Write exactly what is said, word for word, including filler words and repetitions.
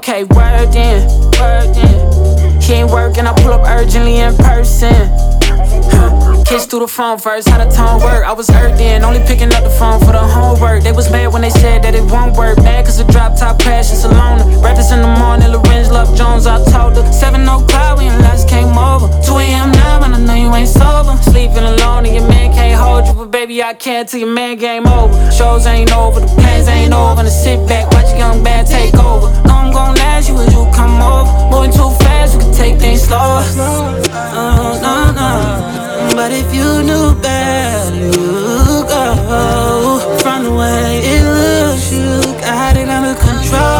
Okay, word in, word in. He ain't working, I pull up urgently in person. Huh. Kiss through the phone first, how the tone work. I was hurt then, only picking up the phone for the homework. They was mad when they said that it won't work. Mad cause the drop top crash in Salona. Breakfast in the morning, Lorenz Love Jones, I told her. Seven o'clock when last came over. Two a.m. now and I know you ain't sober. Sleeping alone and your man can't hold you, but baby I can't till your man game over. Shows ain't over, the plans ain't over. And sit back, watch your young man take